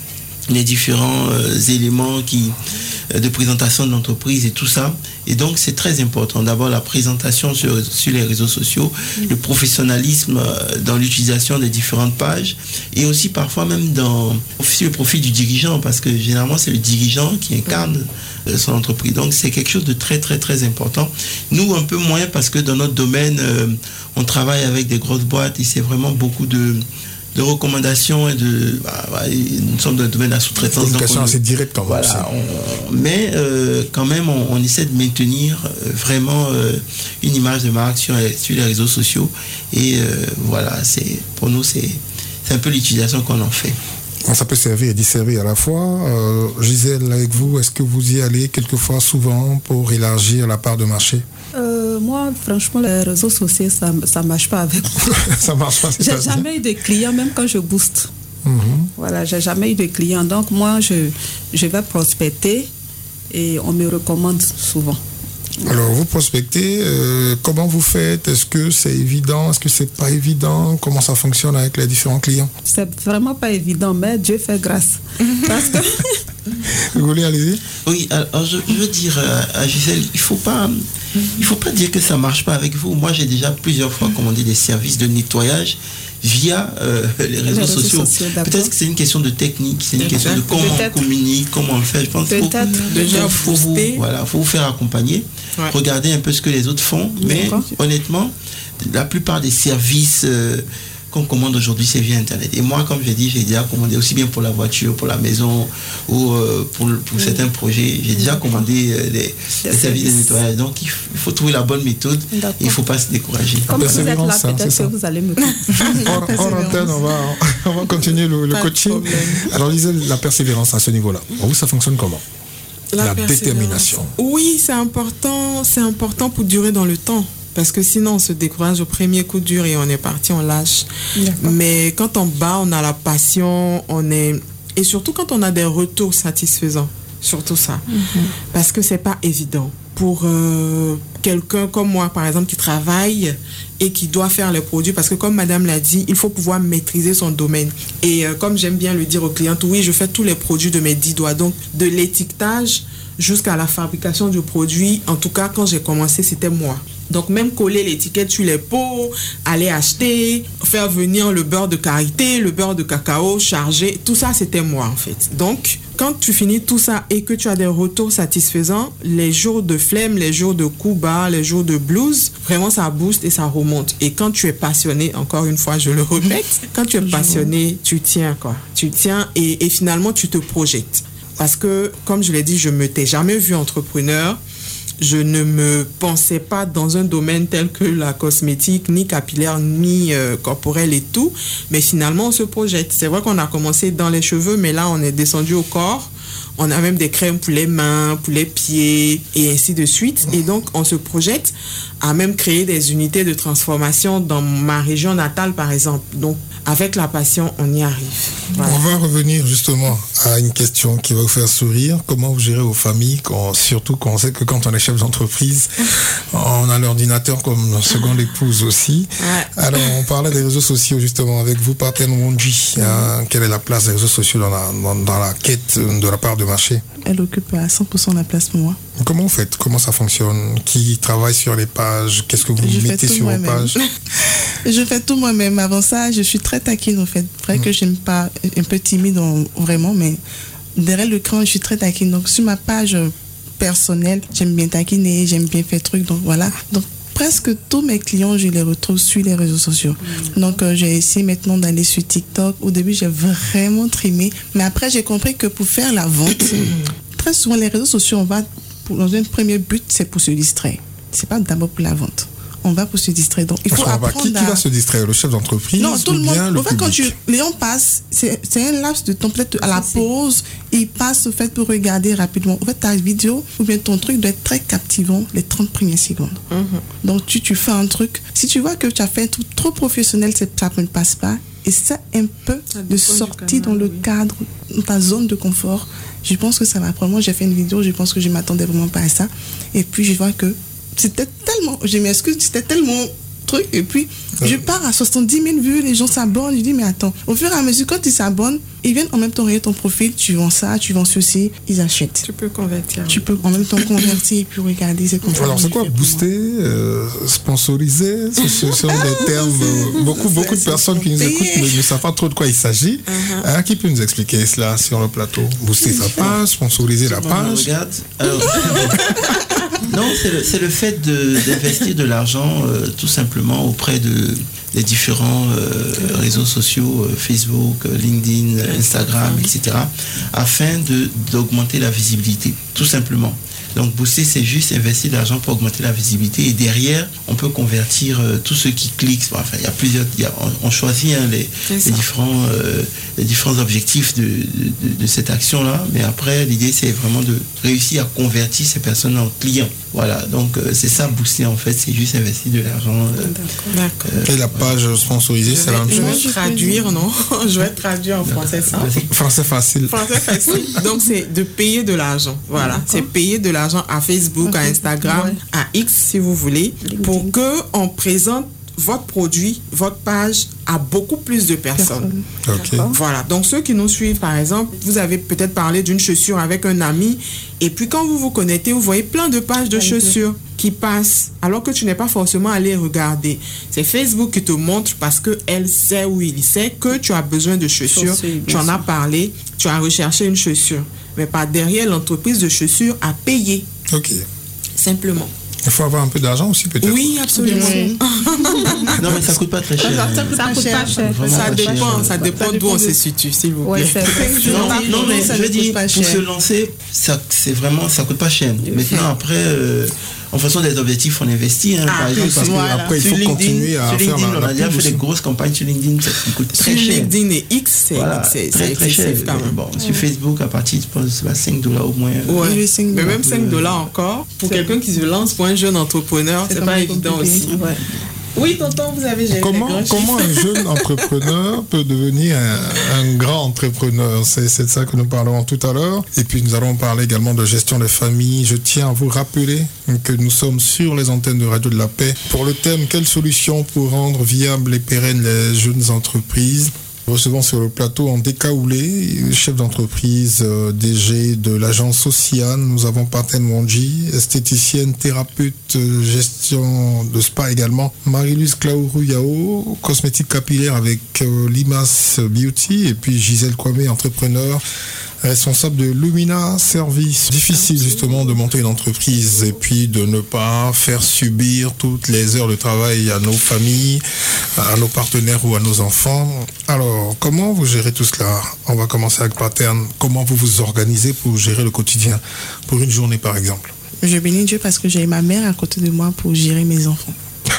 les différents euh, éléments qui, euh, de présentation de l'entreprise et tout ça. Et donc, c'est très important. D'abord, la présentation sur, sur les réseaux sociaux, mmh. le professionnalisme euh, dans l'utilisation des différentes pages et aussi parfois même dans aussi le profil du dirigeant, parce que généralement, c'est le dirigeant qui incarne euh, son entreprise. Donc, c'est quelque chose de très, très, très important. Nous, un peu moins, parce que dans notre domaine, euh, on travaille avec des grosses boîtes et c'est vraiment beaucoup de... de recommandations et de bah, bah, nous sommes dans le domaine de la sous-traitance. C'est une question assez directe quand même. Voilà, on, mais euh, quand même on, on essaie de maintenir euh, vraiment euh, une image de marque sur, sur les réseaux sociaux et euh, voilà, c'est pour nous c'est, c'est un peu l'utilisation qu'on en fait. Ça peut servir et desservir à la fois. Euh, Gisèle, avec vous, est-ce que vous y allez quelquefois souvent pour élargir la part de marché? Euh, moi, franchement, les réseaux sociaux, ça ne marche pas avec moi. Ça marche pas. J'ai jamais eu de clients, même quand je booste. Mm-hmm. Voilà, j'ai jamais eu de clients. Donc, moi, je, je vais prospecter et on me recommande souvent. Alors, vous prospectez, euh, comment vous faites? Est-ce que c'est évident? Est-ce que c'est pas évident? Comment ça fonctionne avec les différents clients? C'est vraiment pas évident, mais Dieu fait grâce. Parce que... Vous voulez aller? Oui, alors je, je veux dire à Gisèle, il faut pas, il faut pas dire que ça marche pas avec vous. Moi, j'ai déjà plusieurs fois commandé des services de nettoyage via euh, les réseaux, les réseaux sociaux. sociaux Peut-être que c'est une question de technique, c'est une Peut-être. question de comment Peut-être. on communique, comment on le fait. Je pense qu'il faut, déjà faut, vous, voilà, faut vous faire accompagner, ouais. Regardez un peu ce que les autres font, mais D'accord. honnêtement, la plupart des services euh, qu'on commande aujourd'hui, c'est via Internet. Et moi, comme j'ai dit, j'ai déjà commandé aussi bien pour la voiture, pour la maison ou euh, pour, pour oui. certains projets. J'ai déjà commandé euh, des, des services de nettoyage. Donc, il faut, il faut trouver la bonne méthode. D'accord. Il ne faut pas se décourager. Comme vous êtes là, peut-être que vous allez me En antenne, on va, on va continuer le, le coaching. Alors, Lisa, la persévérance à ce niveau-là, pour vous, ça fonctionne comment? La, la détermination. Oui, c'est important. C'est important pour durer dans le temps. Parce que sinon, on se décourage au premier coup dur et on est parti, on lâche. D'accord. Mais quand on bat, on a la passion, on est... Et surtout quand on a des retours satisfaisants. Surtout ça. Mm-hmm. Parce que c'est pas évident. Pour euh, quelqu'un comme moi, par exemple, qui travaille et qui doit faire les produits, parce que comme madame l'a dit, il faut pouvoir maîtriser son domaine. Et euh, comme j'aime bien le dire aux clientes, oui, je fais tous les produits de mes dix doigts. Donc, de l'étiquetage jusqu'à la fabrication du produit, en tout cas, quand j'ai commencé, c'était moi. Donc, même coller l'étiquette sur les pots, aller acheter, faire venir le beurre de karité, le beurre de cacao, charger, tout ça, c'était moi, en fait. Donc, quand tu finis tout ça et que tu as des retours satisfaisants, les jours de flemme, les jours de coups bas, les jours de blues, vraiment, ça booste et ça remonte. Et quand tu es passionné, encore une fois, je le répète, quand tu es passionné, tu tiens, quoi. Tu tiens et, et finalement, tu te projettes. Parce que, comme je l'ai dit, je ne m'étais jamais vu entrepreneur. Je ne me pensais pas dans un domaine tel que la cosmétique, ni capillaire, ni euh, corporelle et tout. Mais finalement, on se projette. C'est vrai qu'on a commencé dans les cheveux, mais là, on est descendu au corps. On a même des crèmes pour les mains, pour les pieds, et ainsi de suite. Et donc, on se projette à même créer des unités de transformation dans ma région natale, par exemple. Donc, avec la passion, on y arrive. Voilà. On va revenir justement à une question qui va vous faire sourire. Comment vous gérez vos familles, quand, surtout quand on sait que quand on est chef d'entreprise, on a l'ordinateur comme seconde épouse aussi. Ouais. Alors, on parlait des réseaux sociaux justement avec vous, Paten Wonji. Hein, quelle est la place des réseaux sociaux dans la, dans, dans la quête de la part de marché? Elle occupe à cent pour cent la place pour moi. Comment vous faites? Comment ça fonctionne? Qui travaille sur les pages? Qu'est-ce que vous je mettez sur vos pages? Je fais tout moi-même. Avant ça, je suis très taquine en fait. Vrai mmh. que j'aime pas, un peu timide vraiment, mais derrière l'écran, je suis très taquine. Donc sur ma page personnelle, j'aime bien taquiner, j'aime bien faire trucs. Donc voilà. Donc presque tous mes clients, je les retrouve sur les réseaux sociaux. Mmh. Donc euh, j'ai essayé maintenant d'aller sur TikTok. Au début, j'ai vraiment trimé, mais après j'ai compris que pour faire la vente, très souvent les réseaux sociaux, on va dans un premier but, c'est pour se distraire. C'est pas d'abord pour la vente. On va pour se distraire. Donc, il faut Parce apprendre qui, qui à... va se distraire? Le chef d'entreprise? Non, tout ou le monde. bien le en fait, public? quand tu, les gens passent, c'est, c'est un laps de temps, peut-être à la c'est pause, ils passent au fait pour regarder rapidement. En fait, ta vidéo ou bien ton truc doit être très captivant les trente premières secondes. Mm-hmm. Donc, tu, tu fais un truc. Si tu vois que tu as fait un truc trop professionnel, ça ne passe pas. Et ça, un peu de sortie dans le oui. cadre, dans ta zone de confort, je pense que ça va prendre. Moi, j'ai fait une vidéo, je pense que je ne m'attendais vraiment pas à ça. Et puis, je vois que c'était tellement, je m'excuse, c'était tellement truc. Et puis, je pars à soixante-dix mille vues, les gens s'abonnent. Je dis, mais attends, au fur et à mesure, quand ils s'abonnent, ils viennent en même temps regarder ton profil, tu vends ça, tu vends ceci, ils achètent. Tu peux convertir. Tu peux en même temps convertir et puis regarder, c'est comme ça. Alors, c'est quoi booster, euh, sponsoriser? Ce, ce sont des termes. Euh, beaucoup, beaucoup de personnes qui nous écoutent ne, ne savent pas trop de quoi il s'agit. Uh-huh. Hein, qui peut nous expliquer cela sur le plateau? Booster sa page, sponsoriser la page. Regarde. Alors, non, c'est le, c'est le fait de, d'investir de l'argent euh, tout simplement auprès de, des différents euh, réseaux sociaux, euh, Facebook, euh, LinkedIn, Instagram, et cetera, afin de, d'augmenter la visibilité, tout simplement. Donc booster, c'est juste investir de l'argent pour augmenter la visibilité et derrière, on peut convertir euh, tous ceux qui cliquent. Enfin, il y a plusieurs, il y a, on, on choisit hein, les, les, différents, euh, les différents objectifs de, de, de cette action-là, mais après, l'idée, c'est vraiment de réussir à convertir ces personnes en clients. Voilà, donc euh, c'est ça, booster en fait, c'est juste investir de l'argent. Euh, D'accord. Euh, et la page sponsorisée, c'est la même chose? Je vais traduire, non? Je vais traduire en français ça. Français facile. Français facile. Donc c'est de payer de l'argent. Voilà, d'accord. C'est payer de l'argent à Facebook, okay. à Instagram, ouais. à X si vous voulez, LinkedIn. Pour que on présente votre produit, votre page à beaucoup plus de personnes. Okay. Voilà. Donc, ceux qui nous suivent, par exemple, vous avez peut-être parlé d'une chaussure avec un ami et puis quand vous vous connectez, vous voyez plein de pages de chaussures qui passent alors que tu n'es pas forcément allé regarder. C'est Facebook qui te montre parce qu'elle sait où il sait que tu as besoin de chaussures. Chaussure, tu en sûr. as parlé, tu as recherché une chaussure. Mais par derrière, l'entreprise de chaussures a payé. OK. Simplement. Il faut avoir un peu d'argent aussi, peut-être. Oui, absolument. Oui. Non, mais ça coûte pas très cher. Ça, ça coûte pas, pas cher. cher. Ça dépend, cher. ça dépend d'où on se situe, s'il vous plaît. Ouais, non, non, mais je veux dire, pour se lancer, ça, c'est vraiment, ça coûte pas cher. Maintenant, après, euh, en fonction des objectifs, on investit. Hein, ah, par exemple, parce voilà. qu'après, il faut LinkedIn, continuer à sur faire LinkedIn, la, on a la déjà fait des grosses campagnes sur LinkedIn, ça coûte très sur cher. Sur LinkedIn et X, c'est, voilà, c'est, très, c'est très cher. quand même. Bon, ouais. Sur Facebook, à partir, je pense, bah, cinq dollars au moins. Ouais. Oui, cinq mais même cinq dollars encore, pour c'est quelqu'un qui se lance pour un jeune entrepreneur, c'est, c'est pas évident aussi. Ouais. Oui, tonton, vous avez géré comment, les comment un jeune entrepreneur peut devenir un, un grand entrepreneur? C'est, c'est de ça que nous parlerons tout à l'heure. Et puis nous allons parler également de gestion des familles. Je tiens à vous rappeler que nous sommes sur les antennes de Radio de la Paix pour le thème « Quelles solutions pour rendre viables et pérennes les jeunes entreprises ?» Recevons sur le plateau Andé Kaoulé, chef d'entreprise euh, D G de l'agence Océane. Nous avons Paten Wonji, esthéticienne, thérapeute, euh, gestion de spa également. Marie-Luz Klaourou-Yao, cosmétique capillaire avec euh, Limas Beauty. Et puis Gisèle Kwame, entrepreneur, responsable de Lumina Service. Difficile justement de monter une entreprise et puis de ne pas faire subir toutes les heures de travail à nos familles, à nos partenaires ou à nos enfants. Alors, comment vous gérez tout cela? On va commencer avec Paten. Comment vous vous organisez pour gérer le quotidien, pour une journée par exemple? Je bénis Dieu parce que j'ai ma mère à côté de moi pour gérer mes enfants.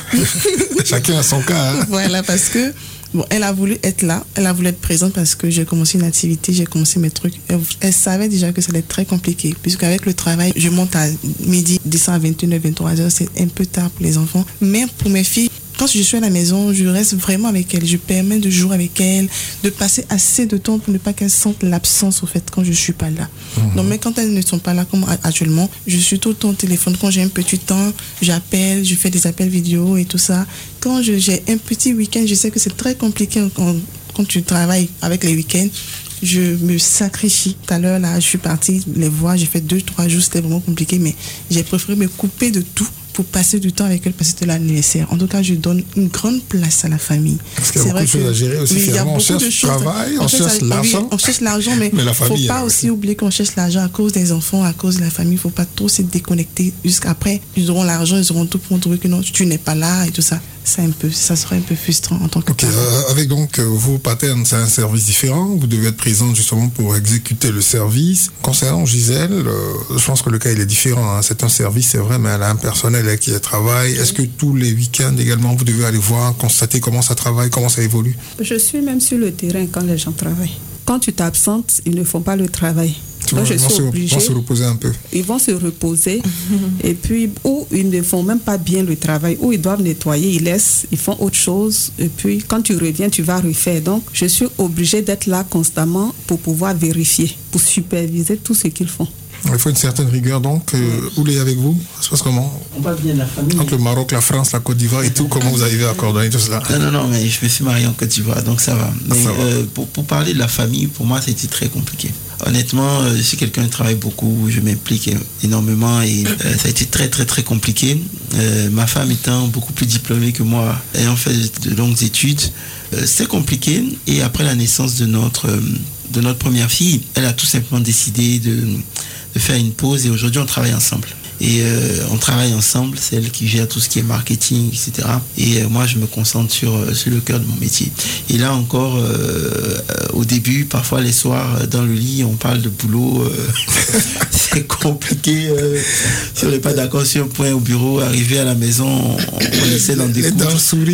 Chacun a son cas. Hein? Voilà, parce que bon, elle a voulu être là, elle a voulu être présente parce que j'ai commencé une activité, j'ai commencé mes trucs. Elle, elle savait déjà que ça allait être très compliqué, puisqu'avec le travail, je monte à midi, descends à vingt et une heures, vingt-trois heures, c'est un peu tard pour les enfants. Mais pour mes filles, quand je suis à la maison, je reste vraiment avec elles. Je permets de jouer avec elles, de passer assez de temps pour ne pas qu'elles sentent l'absence au fait quand je suis pas là. Mmh. Donc, mais quand elles ne sont pas là comme actuellement, je suis tout le temps au téléphone. Quand j'ai un petit temps, j'appelle, je fais des appels vidéo et tout ça. Quand je, j'ai un petit week-end, je sais que c'est très compliqué quand, quand tu travailles avec les week-ends. Je me sacrifie. Tout à l'heure, là, je suis partie les voir. J'ai fait deux, trois jours. C'était vraiment compliqué, mais j'ai préféré me couper de tout pour passer du temps avec elle parce que c'était l'anniversaire. En tout cas, je donne une grande place à la famille. Parce qu'il y a beaucoup de choses à gérer aussi. Oui, il y a beaucoup on cherche de choses. Travail, on, on cherche cherche l'argent. Oui, on cherche l'argent, mais il ne faut pas aussi oui. oublier qu'on cherche l'argent à cause des enfants, à cause de la famille. Il ne faut pas trop se déconnecter. Jusqu'après, ils auront l'argent, ils auront tout pour trouver que non, tu n'es pas là et tout ça. C'est un peu, ça serait un peu frustrant en tant que okay, euh, avec donc euh, vos patterns, c'est un service différent. Vous devez être présente justement pour exécuter le service. Concernant Gisèle, euh, je pense que le cas il est différent. Hein. C'est un service, c'est vrai, mais elle a un personnel là, qui travaille. Est-ce que tous les week-ends également, vous devez aller voir, constater comment ça travaille, comment ça évolue? Je suis même sur le terrain quand les gens travaillent. Quand tu t'absentes, ils ne font pas le travail. Donc, je suis obligée. Ils vont se reposer un peu. Ils vont se reposer. Et puis, ou ils ne font même pas bien le travail, ou ils doivent nettoyer, ils laissent, ils font autre chose. Et puis, quand tu reviens, tu vas refaire. Donc, je suis obligée d'être là constamment pour pouvoir vérifier, pour superviser tout ce qu'ils font. Il faut une certaine rigueur, donc. Euh, où est avec vous? Ça se passe comment? On parle bien de la famille. Entre le Maroc, la France, la Côte d'Ivoire et tout, comment vous arrivez à coordonner tout cela? Non, non, non, mais je me suis marié en Côte d'Ivoire, donc ça va. Mais ça va. Euh, pour, pour parler de la famille, pour moi, c'était très compliqué. Honnêtement, euh, je suis quelqu'un qui travaille beaucoup, je m'implique énormément et euh, ça a été très, très, très compliqué. Euh, ma femme étant beaucoup plus diplômée que moi, ayant fait de longues études, euh, c'était compliqué. Et après la naissance de notre, euh, de notre première fille, elle a tout simplement décidé de, de faire une pause et aujourd'hui, on travaille ensemble. Et euh, on travaille ensemble, c'est elle qui gère tout ce qui est marketing, et cetera. Et euh, moi, je me concentre sur, sur le cœur de mon métier. Et là encore, euh, euh, au début, parfois les soirs, dans le lit, on parle de boulot. Euh, c'est compliqué. Euh, si on n'est pas d'accord sur un point au bureau, arriver à la maison, on, on essaie d'en découdre.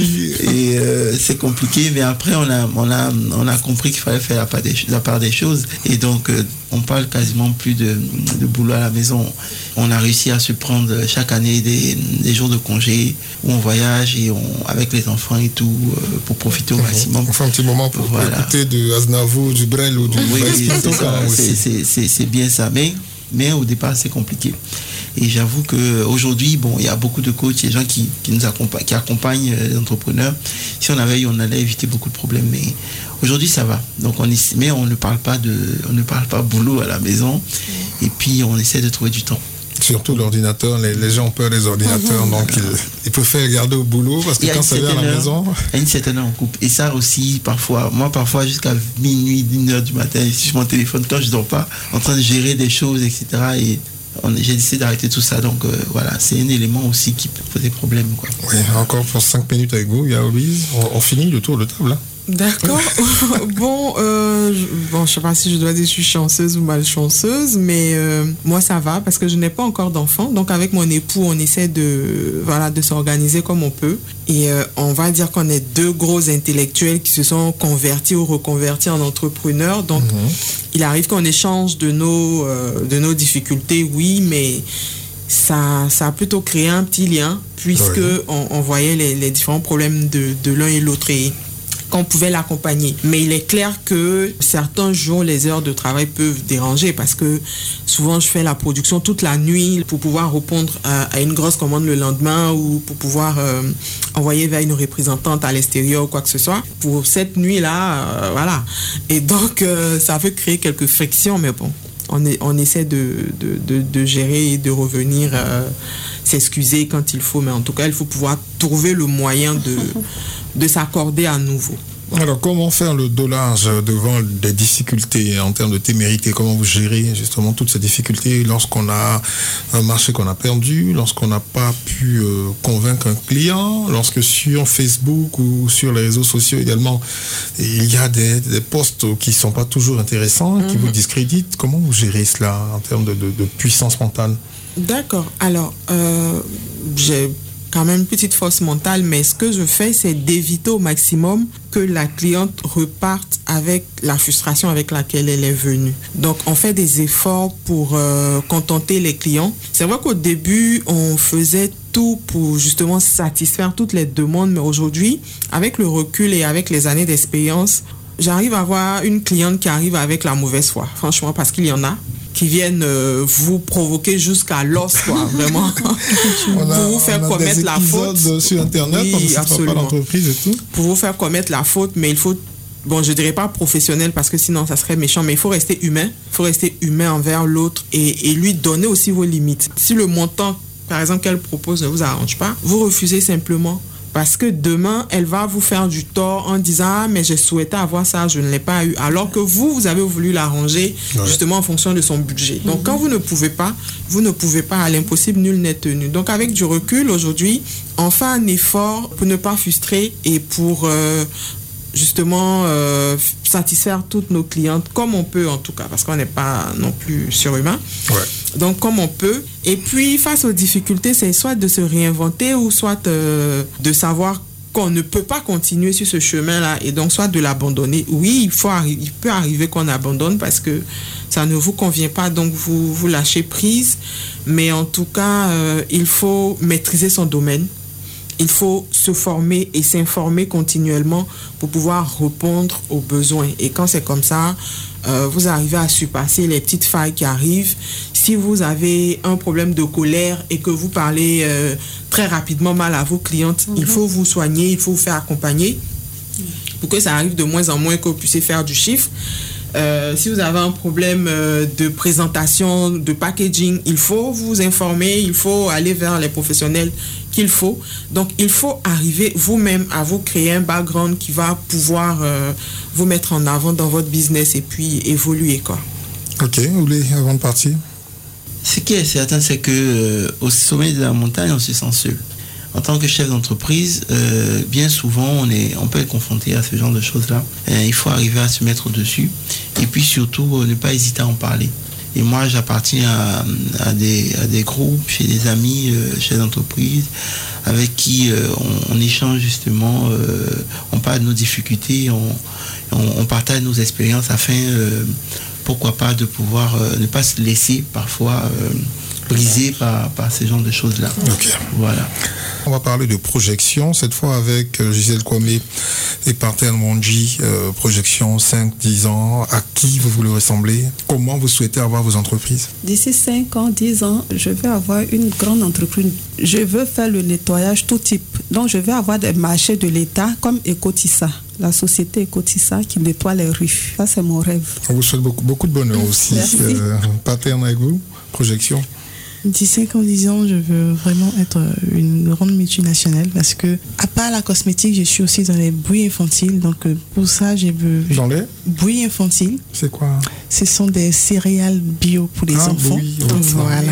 Et euh, c'est compliqué, mais après, on a, on a, on a compris qu'il fallait faire la part des, la part des choses. Et donc, euh, on parle quasiment plus de, de boulot à la maison. On a réussi à se prendre chaque année des, des jours de congé où on voyage et on, avec les enfants et tout euh, pour profiter au maximum. On fait un petit moment pour, voilà. pour écouter du Aznavour, du Brel ou du oui, oui, c'est, ça, aussi. C'est, c'est, c'est bien ça. Mais, mais au départ, c'est compliqué. Et j'avoue qu'aujourd'hui, bon, il y a beaucoup de coachs, il y a des gens qui, qui nous accompagnent, qui accompagnent les entrepreneurs. Si on avait eu, on allait éviter beaucoup de problèmes. Mais aujourd'hui, ça va. Donc, on est, mais on ne parle pas de, on ne parle pas boulot à la maison. Et puis, on essaie de trouver du temps. Surtout l'ordinateur, les, les gens ont peur des ordinateurs, mmh. donc ils, ils préfèrent regarder au boulot parce que quand ça vient à la maison... Il y a une certaine heure en couple. Et ça aussi, parfois, moi parfois jusqu'à minuit, une heure du matin, si je mon téléphone quand je ne dors pas, en train de gérer des choses, et cetera. Et on, j'ai décidé d'arrêter tout ça. Donc euh, voilà, c'est un élément aussi qui peut poser problème, quoi. Oui, encore pour cinq minutes avec vous, Louise. On, on finit le tour de table, là. D'accord. bon, euh, je, bon, je sais pas si je dois dire que je suis chanceuse ou malchanceuse, mais euh, moi ça va parce que je n'ai pas encore d'enfant. Donc avec mon époux, on essaie de, voilà, de s'organiser comme on peut. Et euh, on va dire qu'on est deux gros intellectuels qui se sont convertis ou reconvertis en entrepreneurs. Donc mm-hmm. il arrive qu'on échange de nos, euh, de nos difficultés, oui, mais ça, ça a plutôt créé un petit lien puisque oui. on, on voyait les, les différents problèmes de, de l'un et l'autre. Et qu'on pouvait l'accompagner. Mais il est clair que certains jours, les heures de travail peuvent déranger parce que souvent, je fais la production toute la nuit pour pouvoir répondre à, à une grosse commande le lendemain ou pour pouvoir euh, envoyer vers une représentante à l'extérieur ou quoi que ce soit. Pour cette nuit-là, euh, voilà. Et donc, euh, ça peut créer quelques frictions, mais bon, on, est, on essaie de, de, de, de gérer et de revenir, euh, s'excuser quand il faut. Mais en tout cas, il faut pouvoir trouver le moyen de... de s'accorder à nouveau. Alors, comment faire le dosage devant des difficultés en termes de témérité? Comment vous gérez justement toutes ces difficultés lorsqu'on a un marché qu'on a perdu, lorsqu'on n'a pas pu euh, convaincre un client, lorsque sur Facebook ou sur les réseaux sociaux également, il y a des, des posts qui ne sont pas toujours intéressants, mm-hmm. qui vous discréditent? Comment vous gérez cela en termes de, de, de puissance mentale? D'accord. Alors, euh, j'ai quand même une petite force mentale, mais ce que je fais, c'est d'éviter au maximum que la cliente reparte avec la frustration avec laquelle elle est venue. Donc, on fait des efforts pour euh, contenter les clients. C'est vrai qu'au début, on faisait tout pour justement satisfaire toutes les demandes, mais aujourd'hui, avec le recul et avec les années d'expérience, j'arrive à avoir une cliente qui arrive avec la mauvaise foi, franchement, parce qu'il y en a qui viennent euh, vous provoquer jusqu'à l'os, quoi, vraiment, on a, pour vous faire commettre la faute. Sur Internet, oui, on ne citera pas l'entreprise et tout. Pour vous faire commettre la faute, mais il faut, bon, je dirais pas professionnel parce que sinon ça serait méchant, mais il faut rester humain, il faut rester humain envers l'autre et, et lui donner aussi vos limites. Si le montant, par exemple, qu'elle propose ne vous arrange pas, vous refusez simplement. Parce que demain, elle va vous faire du tort en disant « Ah, mais j'ai souhaité avoir ça, je ne l'ai pas eu. » Alors que vous, vous avez voulu l'arranger ouais. justement en fonction de son budget. Donc, mm-hmm. quand vous ne pouvez pas, vous ne pouvez pas. À l'impossible, nul n'est tenu. Donc, avec du recul, aujourd'hui, on fait un effort pour ne pas frustrer et pour... Euh, justement euh, satisfaire toutes nos clientes comme on peut en tout cas parce qu'on n'est pas non plus surhumain ouais. donc comme on peut et puis face aux difficultés c'est soit de se réinventer ou soit euh, de savoir qu'on ne peut pas continuer sur ce chemin là et donc soit de l'abandonner. Oui, il faut arri- il peut arriver qu'on abandonne parce que ça ne vous convient pas donc vous, vous lâchez prise mais en tout cas euh, il faut maîtriser son domaine. Il faut se former et s'informer continuellement pour pouvoir répondre aux besoins. Et quand c'est comme ça, euh, vous arrivez à surpasser les petites failles qui arrivent. si vous avez un problème de colère et que vous parlez euh, très rapidement mal à vos clientes, mm-hmm. il faut vous soigner, il faut vous faire accompagner pour que ça arrive de moins en moins que vous puissiez faire du chiffre. Euh, si vous avez un problème euh, de présentation, de packaging, il faut vous informer, il faut aller vers les professionnels qu'il faut. Donc, il faut arriver vous-même à vous créer un background qui va pouvoir euh, vous mettre en avant dans votre business et puis évoluer, quoi. Ok, Oulé, avant de partir. Ce qui est certain, c'est que euh, au sommet de la montagne, on se sent seul. En tant que chef d'entreprise, euh, bien souvent, on, est, on peut être confronté à ce genre de choses-là. Euh, il faut arriver à se mettre au-dessus. Et puis surtout, euh, ne pas hésiter à en parler. Et moi, j'appartiens à, à, des, à des groupes, chez des amis, euh, chefs d'entreprise, avec qui euh, on, on échange justement, euh, on parle de nos difficultés, on, on, on partage nos expériences afin, euh, pourquoi pas, de pouvoir euh, ne pas se laisser parfois euh, briser par, par ce genre de choses-là. Okay. Voilà. On va parler de projection, cette fois avec euh, Gisèle Kwame et Parthen Mwandji. Euh, projection cinq dix ans, à qui vous voulez ressembler? Comment vous souhaitez avoir vos entreprises? D'ici cinq ans, dix ans, je veux avoir une grande entreprise. Je veux faire le nettoyage tout type. Donc, je veux avoir des marchés de l'État comme Ecotissa, la société Ecotissa qui nettoie les rues. Ça, c'est mon rêve. On vous souhaite beaucoup, beaucoup de bonheur aussi. Merci. Euh, Parthen, avec vous, projection? D'ici cinq ans, dix ans, je veux vraiment être une grande multinationale parce que, à part la cosmétique, je suis aussi dans les bouillies infantiles. Donc, pour ça, je veux. Dans les bouillies infantiles. C'est quoi? Ce sont des céréales bio pour les ah, enfants. Oui, donc, voilà.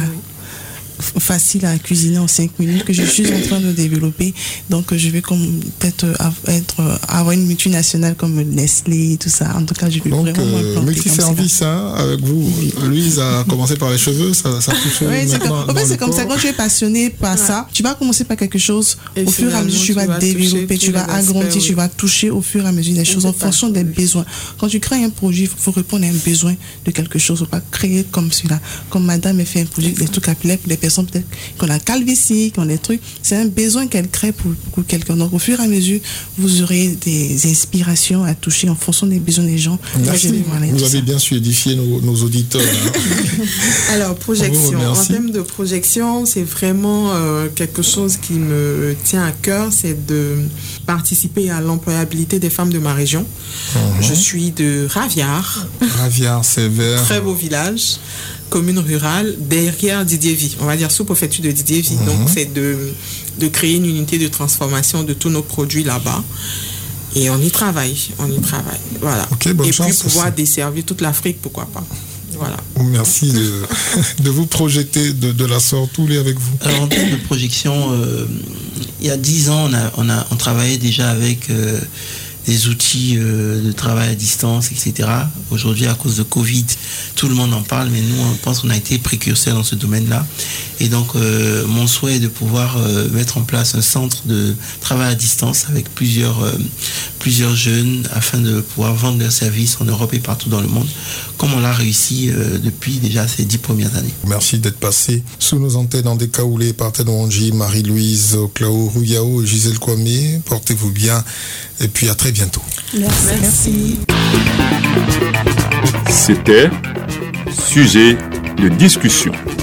Facile à cuisiner en cinq minutes que je suis en train de développer. Donc, je vais comme peut-être être, avoir une multinationale comme Nestlé, tout ça. En tout cas, je vais donc, vraiment euh, multiservice, hein, avec vous. Louise a commencé par les cheveux, ça, ça touche oui, c'est comme, en fait, c'est comme corps. ça. Quand tu es passionné par ouais. ça, tu vas commencer par quelque chose. Et au fur et à mesure, tu vas, tu vas développer, tu vas agrandir, aspects, oui. tu vas toucher au fur et à mesure des choses en fonction des besoins. Quand tu crées un projet, il faut répondre à un besoin de quelque chose. Il ne faut pas créer comme celui-là. Comme madame a fait un projet, des trucs capillaires pour des personnes peut-être qui ont la calvitie, qui ont des trucs. C'est un besoin qu'elle crée pour, pour quelqu'un. Donc, au fur et à mesure, vous aurez des inspirations à toucher en fonction des besoins des gens. Merci. Vous avez bien su édifier nos, nos auditeurs. Hein. Alors, projection. En termes de projection, c'est vraiment euh, quelque chose qui me tient à cœur, c'est de participer à l'employabilité des femmes de ma région. Uh-huh. Je suis de Raviard. Raviard, c'est vers... Très beau village. Commune rurale, derrière Didier-Vie, on va dire sous-préfecture de Didier-Vie. Mmh. Donc, c'est de, de créer une unité de transformation de tous nos produits là-bas. Et on y travaille, on y travaille. Voilà. Okay, bonne et chance puis pouvoir aussi. Desservir toute l'Afrique, pourquoi pas. Voilà. Merci de, de vous projeter de, de la sorte, tous les avec vous. Alors, en termes de projection, euh, il y a dix ans, on, a, on, a, on travaillait déjà avec... Euh, des outils euh, de travail à distance, et cetera. Aujourd'hui, à cause de Covid, tout le monde en parle, mais nous, on pense qu'on a été précurseurs dans ce domaine-là. Et donc, euh, mon souhait est de pouvoir euh, mettre en place un centre de travail à distance avec plusieurs, euh, plusieurs jeunes afin de pouvoir vendre leurs services en Europe et partout dans le monde, comme on l'a réussi euh, depuis déjà ces dix premières années. Merci d'être passé sous nos antennes en Dekaoulé, Parthen Mwandji, Marie-Louise Oklao Rouyao et Gisèle Kwame. Portez-vous bien et puis à très bientôt. Merci. C'était Sujet de discussion.